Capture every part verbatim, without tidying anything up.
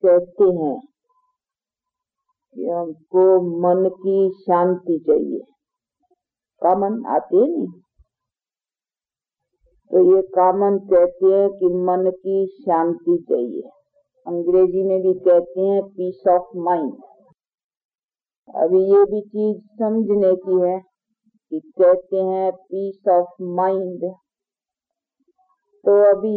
कहते हैं कि हमको मन की शांति चाहिए, कामन आते हैं नहीं, तो ये कामन कहते हैं कि मन की शांति चाहिए। अंग्रेजी में भी कहते हैं पीस ऑफ माइंड। अभी ये भी चीज समझने की है कि कहते हैं पीस ऑफ माइंड, तो अभी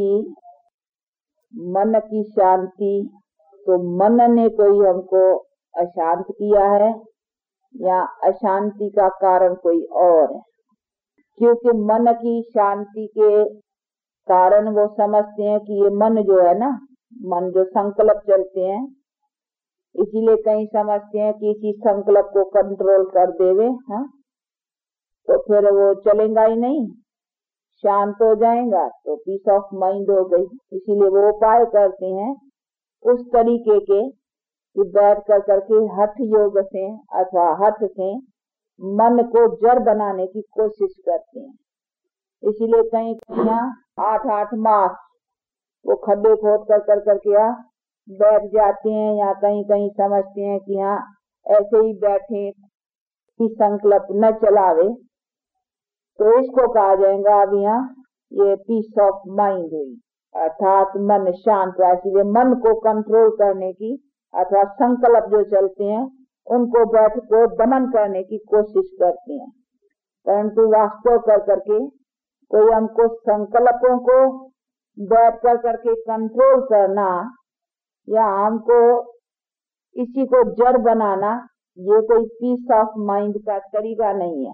मन की शांति, तो मन ने कोई हमको अशांत किया है या अशांति का कारण कोई और है? क्योंकि मन की शांति के कारण वो समझते हैं कि ये मन जो है ना, मन जो संकल्प चलते हैं, इसीलिए कहीं समझते हैं कि इसी संकल्प को कंट्रोल कर देवे, हाँ, तो फिर वो चलेगा ही नहीं, शांत हो जाएगा, तो पीस ऑफ माइंड हो गई। इसीलिए वो उपाय करते हैं उस तरीके के कि बैठ कर करके हठ योग से अथवा हठ से मन को जड़ बनाने की कोशिश करते हैं। इसीलिए कहीं कहीं आठ आठ मास वो खड्डे खोद कर कर करके यहाँ बैठ जाते हैं, या कहीं कहीं समझते हैं कि यहाँ ऐसे ही बैठे कि संकल्प न चलावे, तो इसको कहा जाएगा अब यहाँ ये पीस ऑफ माइंड हुई, अर्थात मन शांत हुआ। इसलिए मन को कंट्रोल करने की अथवा संकल्प जो चलते हैं उनको बैठ को दमन करने की कोशिश करते हैं, परंतु वास्तव कर करके कोई हमको संकल्पों को बैठ कर करके कंट्रोल करना या हमको इसी को जड़ बनाना, ये कोई पीस ऑफ माइंड का तरीका नहीं है।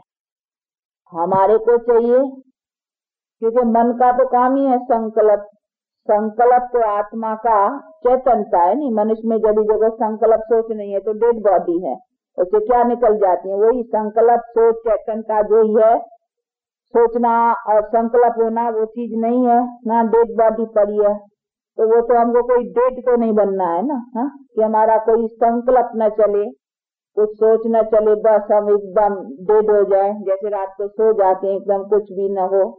हमारे को चाहिए, क्योंकि मन का तो काम ही है संकल्प। संकल्प तो आत्मा का चेतनता है नहीं। मनुष्य में जब जगह संकल्प सोच नहीं है तो डेड बॉडी है, उससे क्या निकल जाती है? वही संकल्प सोच चेतनता जो ही है, सोचना और संकल्प होना वो चीज नहीं है ना, डेड बॉडी पड़ी है। तो वो तो हमको कोई डेड तो नहीं बनना है ना, हा? कि हमारा कोई संकल्प न चले, कुछ सोच न चले, बस हम एकदम डेड हो जाए, जैसे रात को सो जाते हैं एकदम कुछ भी न हो।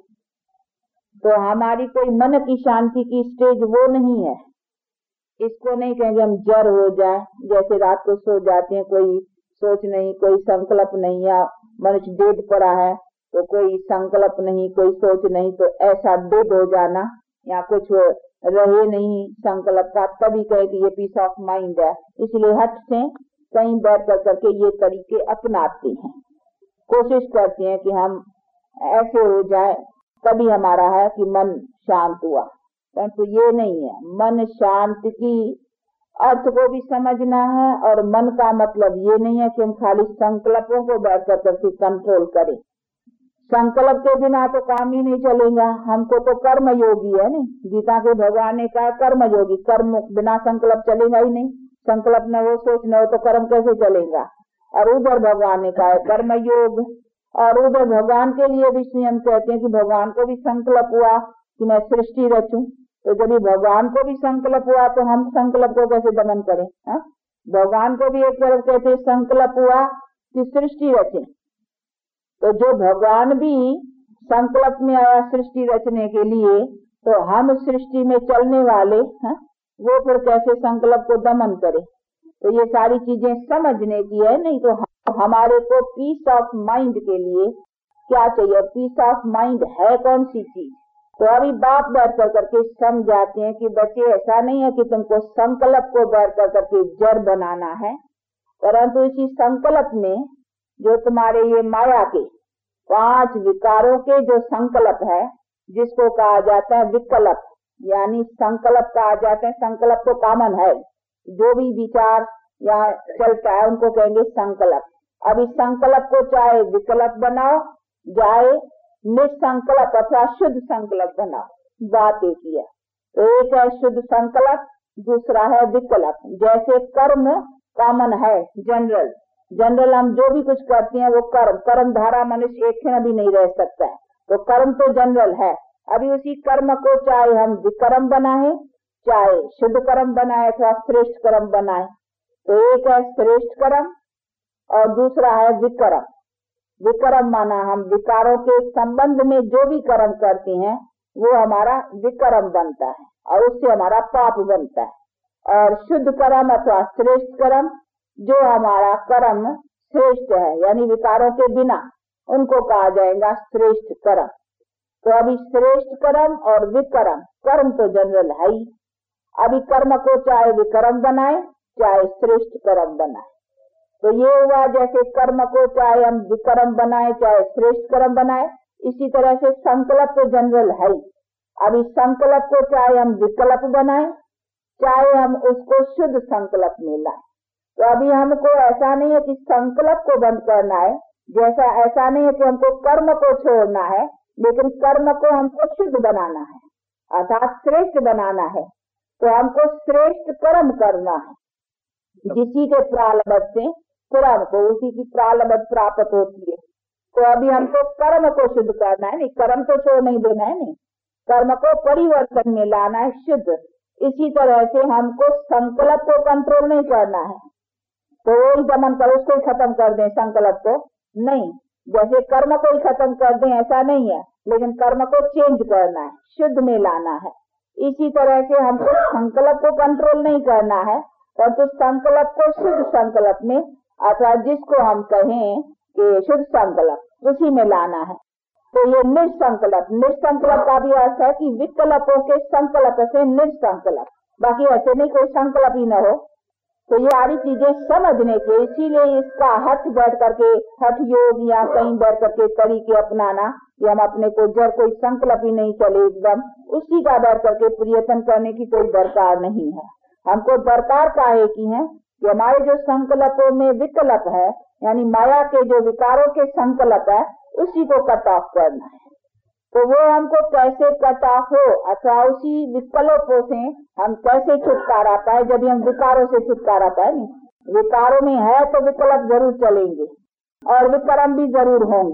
तो हमारी कोई मन की शांति की स्टेज वो नहीं है। इसको नहीं कहेंगे हम जड़ हो जाए, जैसे रात को सो जाते हैं, कोई सोच नहीं, कोई संकल्प नहीं, या मनुष्य डेड पड़ा है तो कोई संकल्प नहीं, कोई सोच नहीं, तो ऐसा डेड हो जाना या कुछ रहे नहीं संकल्प का, तभी कहे कि ये पीस ऑफ माइंड है। इसलिए हट से कहीं बैठ कर करके ये तरीके अपनाते हैं, कोशिश करते हैं कि हम ऐसे हो जाए, तभी हमारा है कि मन शांत हुआ। परंतु ये नहीं है। मन शांत की अर्थ को भी समझना है, और मन का मतलब ये नहीं है कि हम खाली संकल्पों को बैठ कर करके कंट्रोल करें। संकल्प के बिना तो काम ही नहीं चलेगा। हमको तो कर्म योगी है नहीं, गीता के भगवान ने कहा कर्म योगी, कर्म बिना संकल्प चलेगा ही नहीं। संकल्प न हो, सोच न हो, तो कर्म कैसे चलेगा? और उधर भगवान ने कहा कर्म योग, और उधर भगवान के लिए भी स्वयं कहते हैं कि भगवान को भी संकल्प हुआ कि मैं सृष्टि रचूं। तो जब भगवान को भी संकल्प हुआ तो हम संकल्प को कैसे दमन करें? हा? भगवान को भी एक तरफ कहते संकल्प हुआ कि सृष्टि रचे, तो जो भगवान भी संकल्प में आया सृष्टि रचने के लिए, तो हम सृष्टि में चलने वाले हा? वो फिर कैसे संकल्प को दमन करें? तो ये सारी चीजें समझने की है। नहीं तो हमारे को पीस ऑफ माइंड के लिए क्या चाहिए? पीस ऑफ माइंड है कौन सी चीज? तो अभी बात बैठ कर करके समझाते हैं कि बच्चे ऐसा नहीं है कि तुमको संकल्प को बैठ कर करके जड़ बनाना है, परंतु इसी संकल्प में जो तुम्हारे ये माया के पांच विकारों के जो संकल्प है, जिसको कहा जाता है विकल्प, यानी संकल्प कहा जाता है। संकल्प तो कॉमन है, जो भी विचार या चलता है उनको कहेंगे संकल्प। अब इस संकल्प को चाहे विकल्प बनाओ, चाहे निसंकल्प अथवा शुद्ध संकल्प बनाओ, बात एक ही है। तो एक है शुद्ध संकल्प, दूसरा है विकल्प। जैसे कर्म कॉमन है, जनरल जनरल हम जो भी कुछ करते हैं वो कर्म कर्म धारा मनुष्य एक क्षण भी नहीं रह सकता है, तो कर्म तो जनरल है। अभी उसी कर्म को चाहे हम विकर्म बनाए, चाहे शुद्ध कर्म बनाए अथवा श्रेष्ठ कर्म बनाए, तो एक है श्रेष्ठ कर्म और दूसरा है विकर्म। विकर्म माना हम विकारों के संबंध में जो भी कर्म करते हैं वो हमारा विकर्म बनता है, और उससे हमारा पाप बनता है। और शुद्ध कर्म अथवा श्रेष्ठ कर्म, जो हमारा कर्म श्रेष्ठ है यानी विकारों के बिना, उनको कहा जाएगा श्रेष्ठ कर्म। तो अभी श्रेष्ठ कर्म और विकर्म, कर्म तो जनरल है ही, अभी कर्म को चाहे विकर्म बनाए चाहे श्रेष्ठ कर्म बनाए। तो ये हुआ जैसे कर्म को चाहे हम विकर्म बनाए चाहे श्रेष्ठ कर्म बनाए, इसी तरह से संकल्प तो जनरल है ही, अभी संकल्प को चाहे हम विकल्प बनाए चाहे हम उसको शुद्ध संकल्प में लाए। तो अभी हमको ऐसा नहीं है कि संकल्प को बंद करना है, जैसा ऐसा नहीं है कि हमको कर्म को छोड़ना है, लेकिन कर्म को हमको शुद्ध बनाना है अर्थात श्रेष्ठ बनाना है। तो हमको श्रेष्ठ कर्म करना है, जिसी के प्रारब्ध से फिर हमको उसी की प्रारब्ध प्राप्त होती है। तो अभी हमको कर्म को शुद्ध करना है, नहीं कर्म तो छोड़ नहीं देना है, नहीं कर्म को परिवर्तन में लाना है शुद्ध। इसी तरह से हमको संकल्प को कंट्रोल नहीं करना है, तो वो ही दमन कर उसको ही खत्म कर दें संकल्प को नहीं, जैसे कर्म को ही खत्म कर दें ऐसा नहीं है, लेकिन कर्म को चेंज करना है, शुद्ध में लाना है। इसी तरह से हमको संकल्प को कंट्रोल नहीं करना है, परंतु तो संकल्प को शुद्ध संकल्प में अथवा जिसको हम कहें कि शुद्ध संकल्प उसी में लाना है। तो ये निसंकल्प, निसंकल्प का भी अर्थ है कि विकल्पों के संकल्प से निसंकल्प, बाकी ऐसे नहीं कोई संकल्प ही न हो। तो ये सारी चीजें समझने के, इसीलिए इसका हठ बैठ करके हठ योग या कहीं बैठ करके तरीके अपनाना कि हम अपने को जड़ कोई संकल्प ही नहीं चले एकदम, उसी का बैठ करके प्रयत्न करने की कोई दरकार नहीं है। हमको दरकार काहे की है कि हमारे जो संकल्पों में विकल्प है यानी माया के जो विकारों के संकल्प है उसी को कट ऑफ करना है। तो वो हमको कैसे कट ऑफ हो अथवा उसी विकल्पों से हम कैसे छुटकारा पाए, जब हम विकारों से छुटकारा पाए। नहीं विकारों में है तो विकल्प जरूर चलेंगे और विकर्म भी जरूर होंगे।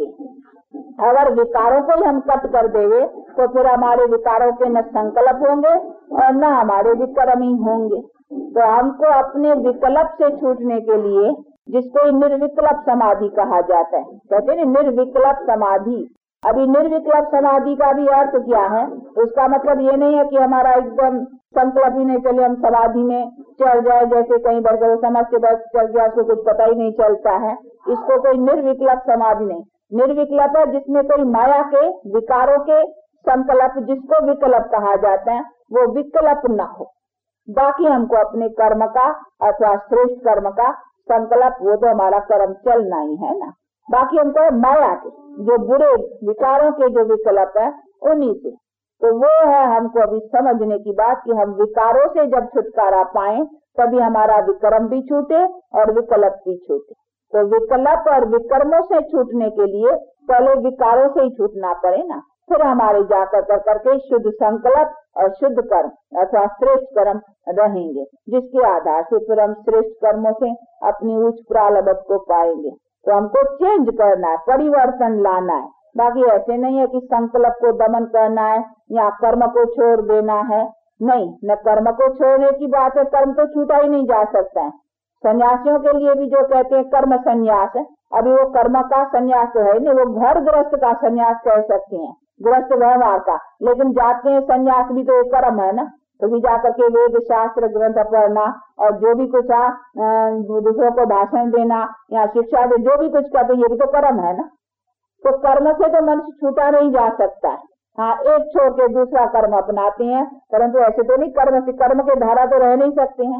अगर विकारों को ही हम कट कर देंगे तो फिर हमारे विकारों के न संकल्प होंगे और न हमारे विकर्म ही होंगे। तो हमको अपने विकल्प से छूटने के लिए, जिसको निर्विकल्प समाधि कहा जाता है, कहते हैं निर्विकल्प समाधि। अभी निर्विकल्प समाधि का भी अर्थ क्या है, उसका मतलब ये नहीं है कि हमारा एकदम संकल्प ही नहीं चले, हम समाधि में चल जाए, जैसे कहीं बढ़कर समझ के बस चल गया उसको कुछ पता ही नहीं चलता है, इसको कोई निर्विकल्प समाधि नहीं। निर्विकल्प है जिसमें कोई माया के विकारों के संकल्प, जिसको विकल्प कहा जाता है, वो विकल्प न हो। बाकी हमको अपने कर्म का अथवा श्रेष्ठ कर्म का संकल्प, वो तो हमारा कर्म चलना ही है ना, बाकी हमको माया के जो बुरे विकारों के जो विकल्प है उन्हीं से। तो वो है हमको अभी समझने की बात कि हम विकारों से जब छुटकारा पाएं तभी हमारा विकर्म भी छूटे और विकल्प भी छूटे। तो विकल्प और विकर्मों से छूटने के लिए पहले विकारों से ही छूटना पड़े ना, फिर हमारे जाकर कर करके शुद्ध संकल्प और शुद्ध कर्म अथवा श्रेष्ठ कर्म रहेंगे, जिसके आधार से फिर हम श्रेष्ठ कर्मों से अपनी उच्च प्रारब्ध को पाएंगे। तो हमको चेंज करना है, परिवर्तन लाना है, बाकी ऐसे नहीं है कि संकल्प को दमन करना है या कर्म को छोड़ देना है। नहीं, न कर्म को छोड़ने की बात है, कर्म तो छूटा ही नहीं जा सकता है। सन्यासियों के लिए भी जो कहते हैं कर्म संन्यास है, अभी वो कर्म का संन्यास तो है नहीं, वो घर गृहस्थ का संन्यास कह सकते हैं, गृहस्थ व्यवहार का, लेकिन जाते हैं संन्यास भी तो एक कर्म है ना। तो भी जाकर के वेद शास्त्र ग्रंथ पढ़ना और जो भी कुछ आ दूसरों को भाषण देना या शिक्षा दे, जो भी कुछ करते ये भी तो कर्म है ना। तो कर्म से तो मनुष्य छूटा नहीं जा सकता है। हाँ, एक छोड़ के दूसरा कर्म अपनाते हैं, परंतु ऐसे तो नहीं, कर्म से कर्म के धारा तो रह नहीं सकते हैं।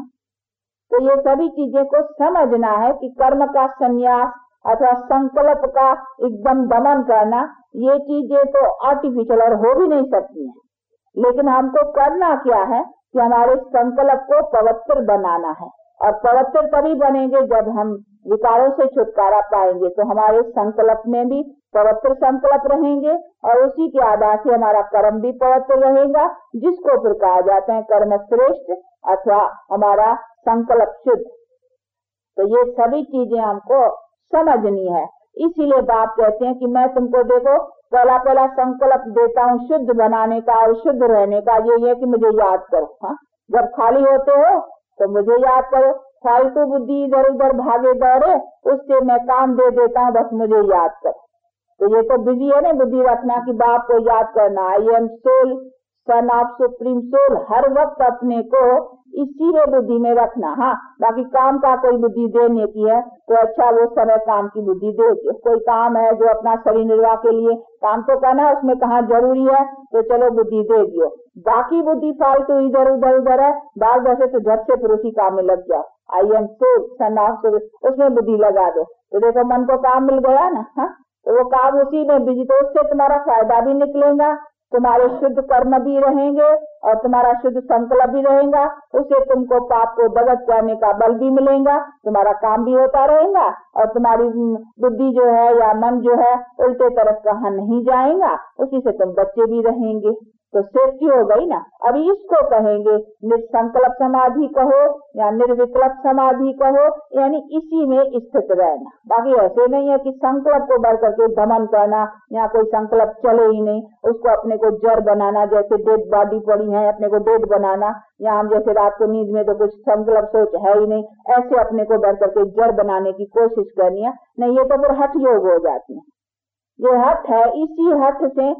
तो ये सभी चीजें को समझना है कि कर्म का संन्यास अथवा संकल्प का एकदम दमन करना, ये चीजें तो आर्टिफिशियल और हो भी नहीं सकती हैं। लेकिन हमको करना क्या है कि हमारे संकल्प को पवित्र बनाना है, और पवित्र तभी बनेंगे जब हम विकारों से छुटकारा पाएंगे। तो हमारे संकल्प में भी पवित्र संकल्प रहेंगे और उसी के आधार से हमारा कर्म भी पवित्र रहेगा, जिसको फिर कहा जाता है कर्म श्रेष्ठ अथवा हमारा संकल्प शुद्ध। तो ये सभी चीजें हमको समझनी है। इसीलिए बाप कहते हैं कि मैं तुमको देखो पहला पहला संकल्प देता हूँ शुद्ध बनाने का और शुद्ध रहने का, ये है कि मुझे याद करो। हाँ, जब खाली होते हो तो मुझे याद करो, फालतू बुद्धि इधर उधर भागे दौड़े उससे मैं काम दे देता हूँ, बस मुझे याद करो। तो ये तो बिजी है ना बुद्धि रखना कि बाप को याद करना। I am soul son of supreme soul, हर वक्त अपने को इसी में बुद्धि में रखना। हाँ, बाकी काम का कोई बुद्धि देने की है तो अच्छा वो समय काम की बुद्धि दे। कोई काम है जो अपना शरीर निर्वाह के लिए काम तो करना है, उसमें कहाँ जरूरी है तो चलो बुद्धि दे दियो। बाकी बुद्धि फालतू इधर उधर उधर है, बाल बसे तो झट से फिर उसी काम में लग जाओ। I am soul, son of soul, उसमें बुद्धि लगा दो तो देखो मन को काम मिल गया ना। हाँ, तो वो काम उसी में बिजी, तो उससे तुम्हारा फायदा भी निकलेगा, तुम्हारे शुद्ध कर्म भी रहेंगे और तुम्हारा शुद्ध संकल्प भी रहेगा। उससे तुमको पाप को दगत करने का बल भी मिलेगा, तुम्हारा काम भी होता रहेगा और तुम्हारी बुद्धि जो है या मन जो है उल्टे तरफ कहाँ नहीं जाएगा, उसी से तुम बच्चे भी रहेंगे। तो सेफ्टी हो गई ना। अभी इसको कहेंगे निर्संकल्प समाधि कहो या निर्विकल्प समाधि कहो, यानी इसी में स्थित रहना। बाकी ऐसे नहीं है कि संकल्प को बढ़ करके दमन करना, यहाँ कोई संकल्प चले ही नहीं, उसको अपने को जड़ बनाना, जैसे डेड बॉडी पड़ी है अपने को डेड बनाना, या हम जैसे रात को नींद में तो कुछ संकल्प सोच है ही नहीं, ऐसे अपने को बढ़ करके जड़ बनाने की कोशिश करनी है। नहीं, ये तो फिर हठ योग हो जाती है। ये हठ है, इसी हठ से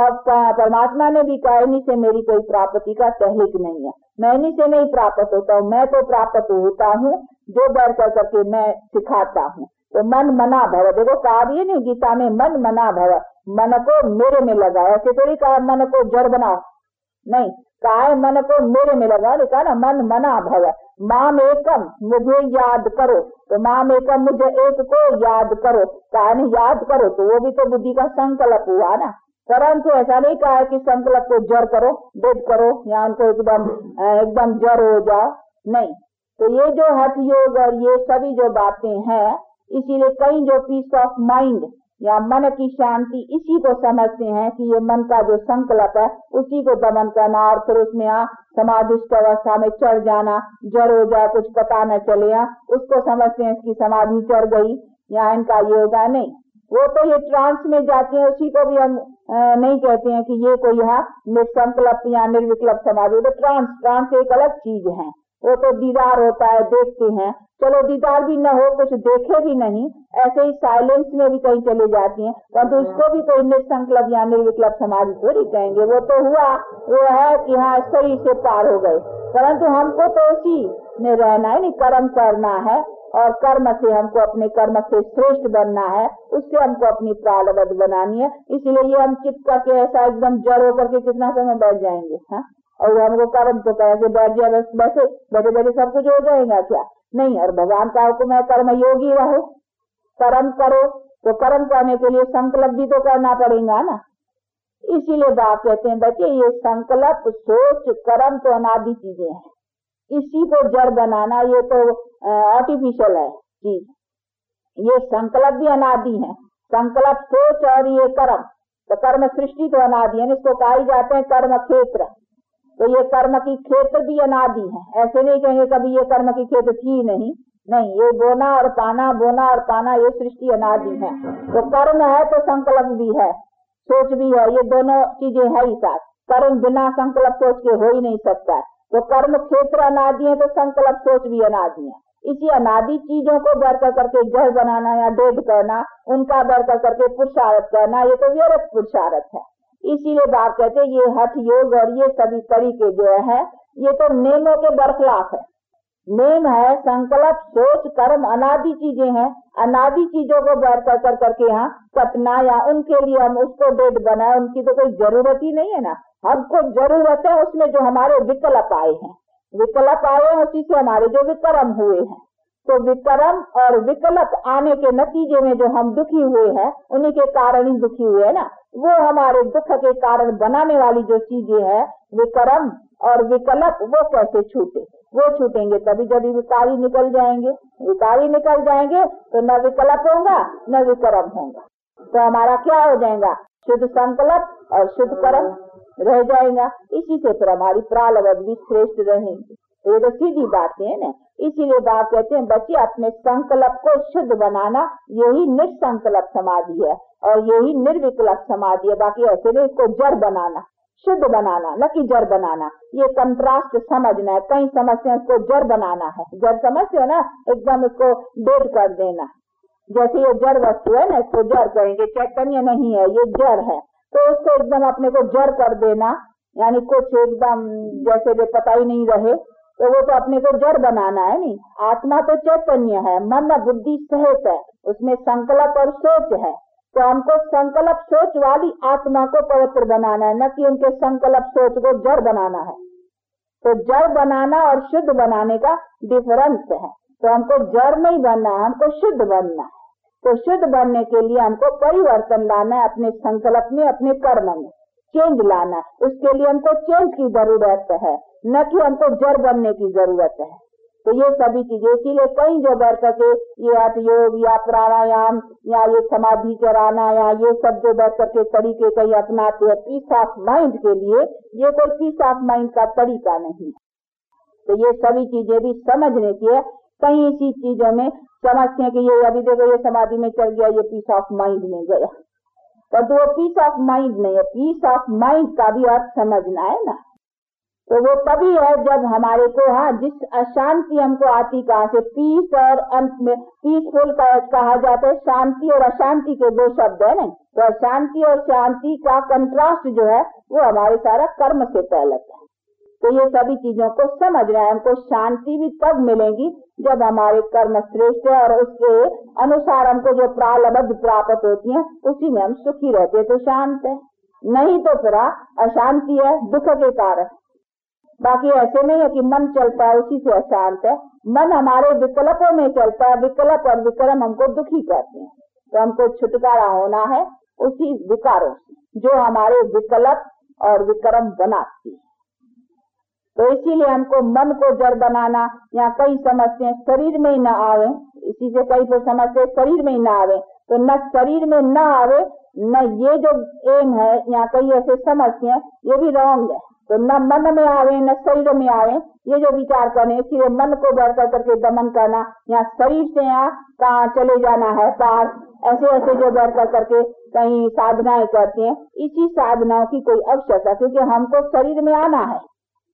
परमात्मा ने भी कहा इन्हीं से मेरी कोई प्राप्ति का तहलीक नहीं है, मैं इन्हीं से नहीं प्राप्त होता हूँ, मैं तो प्राप्त होता हूँ जो बढ़ कर करके मैं सिखाता हूँ। तो मन मना भव, देखो कहा भी नहीं गीता में मन मना भव, मन को मेरे में लगाओ। ऐसे थोड़ी कहा मन को जड़ बनाओ, नहीं, कहा है मन को मेरे में लगाओ, कहा ना मन मना भव, माम एकम मुझे याद करो, तो माम एकम मुझे एक को याद करो, कहा नहीं याद करो, तो वो भी तो बुद्धि का संकल्प हुआ ना। परंतु ऐसा नहीं कहा है कि संकल्प को जड़ करो, डेड करो, या उनको एकदम एकदम जड़ हो जाओ, नहीं। तो ये जो हठ योग और ये सभी जो बातें हैं, इसीलिए कई जो पीस ऑफ माइंड या मन की शांति इसी को समझते हैं कि ये मन का जो संकल्प है उसी को दमन करना और फिर उसमें आ समाधिस्थ अवस्था में चढ़ जाना, जड़ हो जाए कुछ पता न चले, आ उसको समझते हैं इसकी समाधि चढ़ गई या इनका ये होगा। नहीं, वो तो ये ट्रांस में जाते हैं, उसी को भी हम आ, नहीं कहते हैं कि ये कोई यहाँ निसंकल्प या निर्विकल्प समाधि। तो ट्रांस ट्रांस एक अलग चीज है, वो तो दीदार होता है, देखते हैं, चलो दीदार भी न हो, कुछ देखे भी नहीं, ऐसे ही साइलेंस में भी कहीं चले जाती हैं, परंतु उसको भी कोई निसंकल्प या निर्विकल्प समाधि थोड़ी कहेंगे। वो तो हुआ, वो है कि हाँ सही से पार हो गए, परंतु हमको तो उसी में रहना है, नहीं कर्म करना है और कर्म से हमको अपने कर्म से श्रेष्ठ बनना है, उससे हमको अपनी प्रारब्ध बनानी है। इसलिए ये हम चित्त करके ऐसा एकदम जड़ होकर के कितना समय बैठ जाएंगे, हाँ, और हमको कर्म तो कैसे बैठ जाए, बस वैसे बैठे बैठे सब कुछ हो जाएगा क्या? नहीं। और भगवान का हुक्म है कर्म योगी रहो, कर्म करो, तो कर्म करने के लिए संकल्प भी तो करना पड़ेगा ना। इसीलिए बाप कहते हैं बच्चे ये संकल्प सोच कर्म तो अनादि चीजें हैं, इसी को जड़ बनाना ये तो आर्टिफिशियल है चीज, ये संकल्प भी अनादि है। संकल्प सोच और ये कर्म, तो कर्म सृष्टि तो अनादि है, इसको कहा ही जाते हैं कर्म क्षेत्र, तो ये कर्म की क्षेत्र भी अनादि है। ऐसे नहीं कहेंगे कभी ये कर्म की क्षेत्र थी नहीं, नहीं, ये बोना और पाना, बोना और पाना ये सृष्टि अनादि है। तो कर्म है तो संकल्प भी है, सोच भी है, ये दोनों चीजें है ही साथ। कर्म बिना संकल्प सोच के हो ही नहीं सकता है, तो कर्म क्षेत्र अनादि है तो संकल्प सोच भी अनादि है। इसी अनादि चीजों को बढ़ कर करके जड़ बनाना या डेढ़ करना, उनका बढ़ कर करके पुरुषार्थ करना, ये तो व्यर्थ पुरुषार्थ है। इसीलिए बात कहते हैं ये हठ योग और ये सभी तरीके जो है ये तो नेमों के बरखिलाफ है। नेम है संकल्प सोच कर्म अनादि चीजें हैं, अनादि चीजों को बढ़ कर कर करके यहाँ सपना या उनके लिए हम उसको डेढ़ बनाए, उनकी तो कोई जरूरत ही नहीं है ना। हमको जरूरत है उसमें जो हमारे विकल्प आए हैं, विकल्प आए हैं उसी से हमारे जो विकर्म हुए हैं। तो विकर्म और विकल्प आने के नतीजे में जो हम दुखी हुए हैं उन्हीं के कारण ही दुखी हुए हैं ना। वो हमारे दुख के कारण बनाने वाली जो चीजें हैं विकर्म और विकल्प, वो कैसे छूटे? वो छूटेंगे तभी जब विकारी निकल जाएंगे। विकारी निकल जाएंगे तो न विकल्प होगा न विकर्म होगा, तो हमारा क्या हो जाएगा? शुद्ध संकल्प और शुद्ध कर्म रह जाएगा। इसी से फिर हमारी प्रारब्ध भी श्रेष्ठ रहेंगे। तो ये तो सीधी बातें है ना। इसीलिए बात कहते हैं बच्चे अपने संकल्प को शुद्ध बनाना, यही निसंकल्प समाधि है और यही निर्विकल्प समाधि है। बाकी ऐसे नहीं, इसको जड़ बनाना, शुद्ध बनाना, न कि जड़ बनाना। ये कंट्रास्ट समझना है। कई समझते हैं इसको जड़ बनाना है, जड़ समझते हो ना, एकदम इसको डेड कर देना। जैसे ये जड़ वस्तु है ना, इसको जड़ कहेंगे, चैतन्य नहीं है, ये जड़ है, तो उसको एकदम अपने को जड़ कर देना, यानी कुछ एकदम जैसे जो पता ही नहीं रहे, तो वो तो अपने को जड़ बनाना है। नहीं, आत्मा तो चैतन्य है, मन बुद्धि सहित है, उसमें संकल्प और सोच है। तो हमको संकल्प सोच वाली आत्मा को पवित्र बनाना है, न कि उनके संकल्प सोच को जड़ बनाना है। तो जड़ बनाना और शुद्ध बनाने का डिफरेंस है। तो हमको जड़ नहीं बनना है, हमको शुद्ध बनना है। तो शुद्ध बनने के लिए हमको परिवर्तन लाना है, अपने संकल्प में, अपने कर्म में चेंज लाना है। उसके लिए हमको चेंज की जरूरत है, न कि हमको जड़ बनने की जरूरत है। तो ये सभी चीजें, इसीलिए कई जो बैठ करके ये हठ योग या प्राणायाम या ये समाधि कराना या ये सब जो बैठ करके तरीके कई अपनाते हैं पीस ऑफ माइंड के लिए, ये कोई पीस ऑफ माइंड का तरीका नहीं। तो ये सभी चीजें भी समझने की है। कई इसी चीजों में समझते हैं कि ये अभी देखो ये समाधि में चल गया, ये पीस ऑफ माइंड में गया, पर तो वो पीस ऑफ माइंड नहीं है। पीस ऑफ माइंड का भी अर्थ समझना है ना। तो वो तभी है जब हमारे को, हाँ, जिस अशांति हमको आती कहाँ से, पीस और अंत में पीसफुल का कहा जाता है। शांति और अशांति के दो शब्द है ना। तो अशांति और शांति का कंट्रास्ट जो है वो हमारे सारा कर्म से पहले है। तो ये सभी चीजों को समझ रहे हैं। हमको शांति भी तब मिलेगी जब हमारे कर्म श्रेष्ठ है और उसके अनुसार हमको जो प्रारब्ध प्राप्त होती है उसी में हम सुखी रहते हैं, तो शांत है। नहीं तो फिर अशांति है, दुख के कारण। बाकी ऐसे नहीं है कि मन चलता है उसी से अशांत है। मन हमारे विकल्पों में चलता है, विकल्प और विक्रम हमको दुखी करते हैं। तो हमको छुटकारा होना है उसी विकारों से जो हमारे विकल्प और विक्रम बनाती है। तो इसीलिए हमको मन को जड़ बनाना, या कई समझते हैं शरीर में ही न आवे, इसी से कई तो समझते शरीर में ही न आवे। तो न शरीर में न आवे, न ये जो एम है, या कई ऐसे समझते हैं, ये भी रॉन्ग है। तो न मन में आवे न शरीर में आवे, ये जो विचार करने, इसलिए मन को बढ़ कर करके दमन करना, या शरीर से यहाँ कहाँ चले जाना है पार, ऐसे ऐसे जो बढ़ कर करके कहीं साधनाएं करते हैं। इसी साधनाओं की कोई आवश्यकता, क्योंकि हमको शरीर में आना है।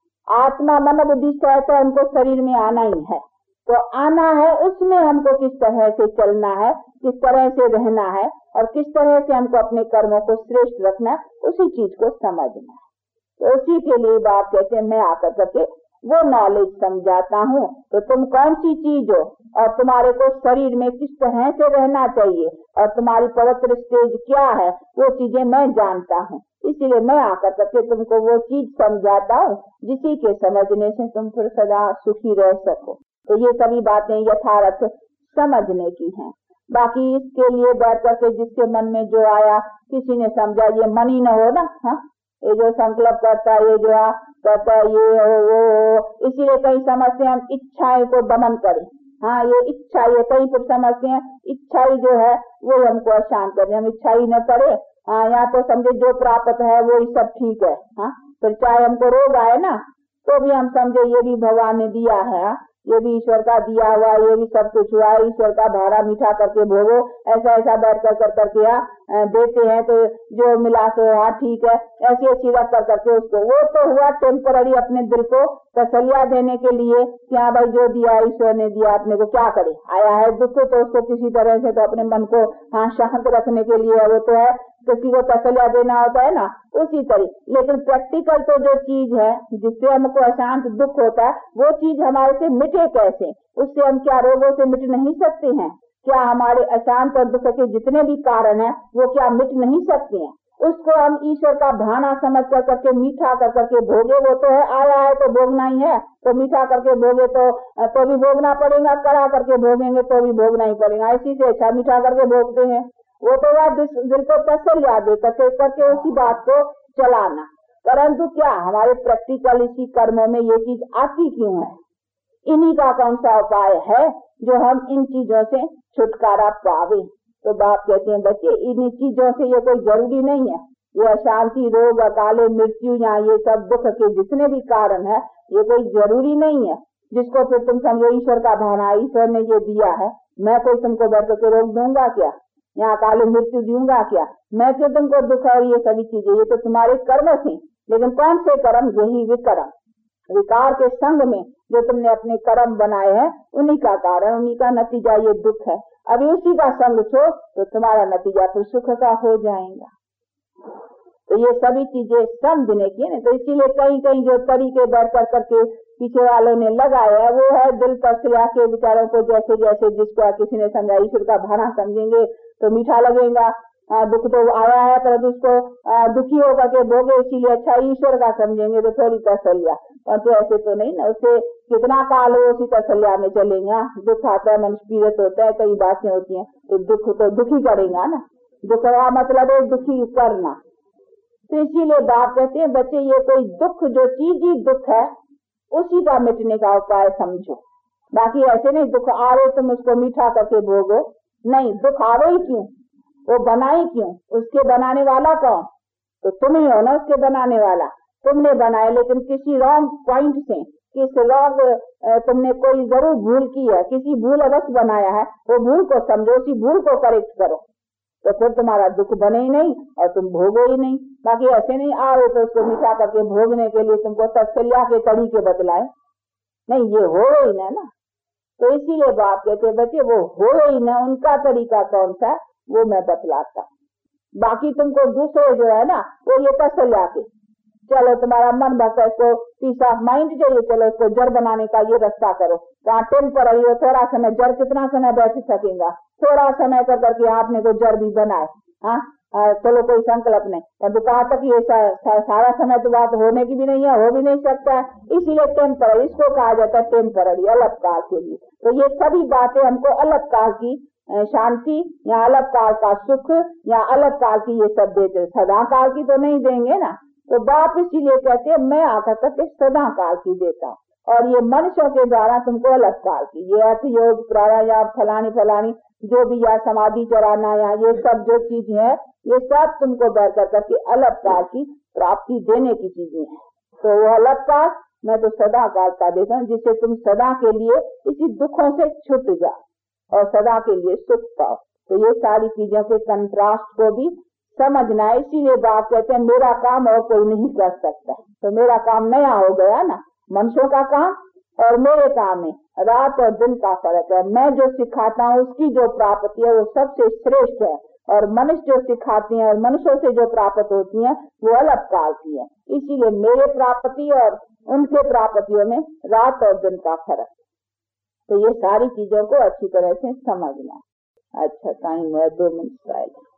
आत्मा मन बुद्धि सहत है, हमको शरीर में आना ही है। तो आना है, उसमें हमको किस तरह से चलना है, किस तरह से रहना है और किस तरह से हमको अपने कर्मों को श्रेष्ठ रखना है, उसी चीज को समझना है। तो उसी के लिए बाप कहते हैं मैं आकर करके वो नॉलेज समझाता हूँ। तो तुम कौन सी चीज हो और तुम्हारे को शरीर में किस तरह से रहना चाहिए और तुम्हारी पवित्र स्टेज क्या है, वो चीजें मैं जानता हूँ। इसीलिए मैं आकर करके तुमको वो चीज समझाता हूँ जिसी के समझने से तुम फिर सदा सुखी रह सको। तो ये सभी बातें यथार्थ समझने की हैं। बाकी इसके लिए बैठ करके जिसके मन में जो आया, किसी ने समझा ये मन ही न हो ना, हाँ, ये जो संकल्प करता है, ये जो आ, करता है, ये हो वो हो, इसीलिए कई समझते हैं हम इच्छाएं को दमन करें। हाँ, ये इच्छा, ये कई कुछ समझते हैं इच्छाई जो है वो हमको अशांत करे, हम इच्छाई न करे। हाँ, या तो समझे जो प्राप्त है वो ही सब ठीक है। हाँ, फिर चाहे हमको रोग आए ना तो भी हम समझे ये भी भगवान ने दिया है, ये भी ईश्वर का दिया हुआ, ये भी सब कुछ हुआ, ईश्वर का भाड़ा मीठा करके भोगो, ऐसा ऐसा बैठ कर कर करके आ, देते हैं तो जो मिला तो हाँ ठीक है, ऐसी ऐसी रख कर करके उसको, वो तो हुआ टेम्पररी अपने दिल को तसलिया देने के लिए कि हाँ भाई जो दिया ईश्वर ने दिया, अपने को क्या करे, आया है दुख तो उसको किसी तरह से तो अपने मन को हाँ शांत रखने के लिए वो तो है, किसी को तसलिया देना होता है ना, उसी तरह। लेकिन प्रैक्टिकल तो जो चीज है जिससे हमको अशांत दुख होता है, वो चीज हमारे से मिटे कैसे? उससे हम क्या रोगों से मिट नहीं सकते हैं? क्या हमारे अशांत और दुख के जितने भी कारण हैं वो क्या मिट नहीं सकते हैं? उसको हम ईश्वर का भाना समझ कर करके मीठा कर करके भोगे, वो तो है, आया है तो भोगना ही है, तो मीठा करके भोगे तो तो भी भोगना पड़ेगा, कड़ा करके भोगेंगे तो भी भोगना ही पड़ेगा। इसी से अच्छा मीठा करके भोगते हैं, वो तो वह दिल को तसल्ली दे करके करके उसी बात को चलाना। परंतु क्या हमारे प्रैक्टिकल इसी कर्मों में ये चीज आती क्यों है? इन्हीं का कौन सा उपाय है जो हम इन चीजों से छुटकारा पावे? तो बाप कहते हैं बच्चे इन चीजों से ये कोई जरूरी नहीं है, ये अशांति, रोग, अकाले मृत्यु या ये सब दुख के जितने भी कारण है ये कोई जरूरी नहीं है जिसको फिर तुम समझो ईश्वर का भाना, ईश्वर ने ये दिया है, मैं कोई तुमको बैठ के रोग दूंगा क्या, या अकाले मृत्यु दूंगा क्या, मैं क्यों तुमको दुख और ये सभी चीजें, ये तो तुम्हारे कर्म थे। लेकिन कौन से कर्म? यही विकर्म, विकार के संग में जो तुमने अपने कर्म बनाए हैं उन्हीं का कारण, उन्हीं का नतीजा ये दुख है। अभी उसी का संग छो तो तुम्हारा नतीजा फिर सुख का हो जाएगा। तो ये सभी चीजें समझने की है ना। तो इसीलिए कहीं कहीं जो तरीके बैठ कर करके पीछे वालों ने लगाया वो है दिल पर सिला के बेचारों को, जैसे जैसे जिसको किसी ने समझा ईश्वर का भाना समझेंगे तो मीठा लगेगा, आ, दुख तो आया है पर उसको आ, दुखी होकर के भोगे, इसीलिए अच्छा ईश्वर का समझेंगे तो थोड़ी तसल्लिया। और तो ऐसे तो नहीं ना, उससे कितना काल हो उसी तसल्लिया में चलेगा। दुख आता है, मनुष्य पीड़ित होता है, कई बातें होती हैं, तो दुख तो दुखी करेगा ना। दुख का मतलब है दुखी करना। तो इसीलिए बाप कहते हैं बच्चे ये कोई दुख जो चीज ही दुख है उसी का मिटने का उपाय समझो। बाकी ऐसे नहीं दुख आवे तुम उसको मीठा करके भोगो, नहीं, दुख आवे ही क्यों, वो बनाई क्यों, उसके बनाने वाला कौन, तो तुम ही हो ना उसके बनाने वाला। तुमने बनाए लेकिन किसी रॉन्ग पॉइंट से, किस रॉन्ग तुमने कोई जरूर भूल की है, किसी भूल अवश्य बनाया है, वो भूल को समझो, उसी भूल को करेक्ट करो, तो फिर तुम्हारा दुख बने ही नहीं और तुम भोगो ही नहीं। बाकी ऐसे नहीं आओ तो उसको मीठा करके भोगने के लिए तुमको तसल्लिया के तरीके बतलाए, नहीं, ये हो ही ना ना। तो इसीलिए बाप कहते बच्चे वो हो ही ना, उनका तरीका कौन सा वो मैं बतलाता। बाकी तुमको दूसरे जो है ना वो ये तसल्लिया के, चलो तुम्हारा मन बस इसको पीस ऑफ माइंड चाहिए, चलो इसको जड़ बनाने का ये रास्ता करो। वहाँ टेम्पररी हो, थोड़ा समय जड़ कितना समय बैठ सकेगा, थोड़ा समय कर करके आपने को जड़ भी बनाए। हाँ, चलो कोई संकल्प नहीं, पर कहा तक ये सा, सा, सारा समय तो बात होने की भी नहीं है, हो भी नहीं सकता है, इसीलिए टेम्पररी, इसको कहा जाता है टेम्पररी, अलग काल के लिए। तो ये सभी बातें हमको अलग काल की शांति या अलग काल का सुख या अलग काल की ये सब देते, सदा काल की तो नहीं देंगे ना। तो बाप इसीलिए कहते हैं मैं आकर करके सदा काल की देता हूँ, और ये मनुष्यों के द्वारा तुमको अलग काल की, ये अर्थ योग प्राणायाम फलानी फलानी जो भी या समाधि चढ़ाना या ये सब जो चीज है ये सब तुमको बैठ कर करके अलग काल की प्राप्ति देने की चीजें हैं। तो वो अलग काल मैं तो सदा काल का देता हूँ, जिससे तुम सदा के लिए इसी दुखों से छूट जाओ और सदा के लिए सुख पाओ। तो ये सारी चीजों के कंट्रास्ट को भी समझना है। इसीलिए बाप कहते हैं मेरा काम और कोई नहीं कर सकता। तो मेरा काम नया हो गया ना, मनुष्यों का काम और मेरे काम में रात और दिन का फर्क है। मैं जो सिखाता हूँ उसकी जो प्राप्ति है वो सबसे श्रेष्ठ है, और मनुष्य जो सिखाते हैं और मनुष्यों से जो प्राप्त होती है वो अलग काल की है। इसीलिए मेरे प्राप्ति और उनके प्राप्तियों में रात और दिन का फर्क। तो ये सारी चीजों को अच्छी तरह से समझना। अच्छा, टाइम है दो मिनट शायद।